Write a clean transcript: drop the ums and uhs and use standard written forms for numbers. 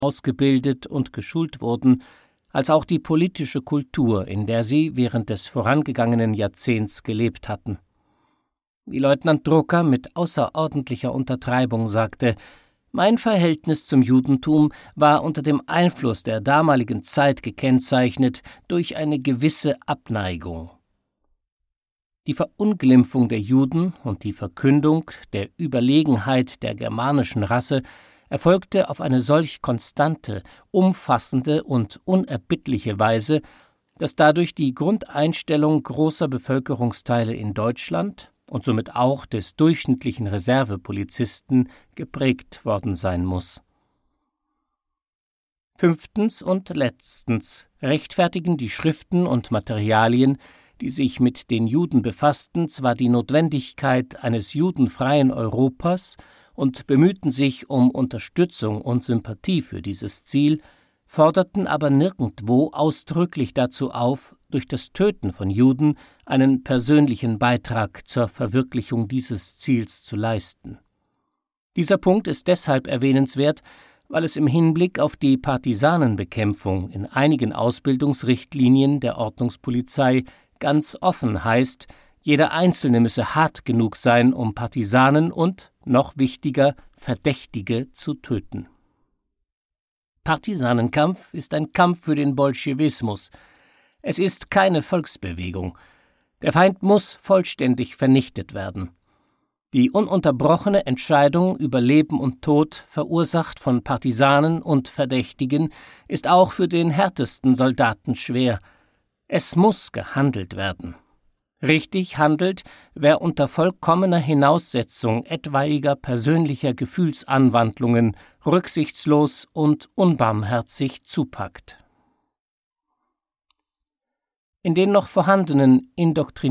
ausgebildet und geschult wurden, als auch die politische Kultur, in der sie während des vorangegangenen Jahrzehnts gelebt hatten. Wie Leutnant Drucker mit außerordentlicher Untertreibung sagte: Mein Verhältnis zum Judentum war unter dem Einfluss der damaligen Zeit gekennzeichnet durch eine gewisse Abneigung. Die Verunglimpfung der Juden und die Verkündung der Überlegenheit der germanischen Rasse erfolgte auf eine solch konstante, umfassende und unerbittliche Weise, dass dadurch die Grundeinstellung großer Bevölkerungsteile in Deutschland und somit auch des durchschnittlichen Reservepolizisten geprägt worden sein muss. Fünftens und letztens rechtfertigen die Schriften und Materialien, die sich mit den Juden befassten, zwar die Notwendigkeit eines judenfreien Europas und bemühten sich um Unterstützung und Sympathie für dieses Ziel, forderten aber nirgendwo ausdrücklich dazu auf, durch das Töten von Juden einen persönlichen Beitrag zur Verwirklichung dieses Ziels zu leisten. Dieser Punkt ist deshalb erwähnenswert, weil es im Hinblick auf die Partisanenbekämpfung in einigen Ausbildungsrichtlinien der Ordnungspolizei ganz offen heißt, jeder Einzelne müsse hart genug sein, um Partisanen und, noch wichtiger, Verdächtige zu töten. Partisanenkampf ist ein Kampf für den Bolschewismus. Es ist keine Volksbewegung. Der Feind muss vollständig vernichtet werden. Die ununterbrochene Entscheidung über Leben und Tod, verursacht von Partisanen und Verdächtigen, ist auch für den härtesten Soldaten schwer. Es muss gehandelt werden. Richtig handelt, wer unter vollkommener Hinaussetzung etwaiger persönlicher Gefühlsanwandlungen rücksichtslos und unbarmherzig zupackt. In den noch vorhandenen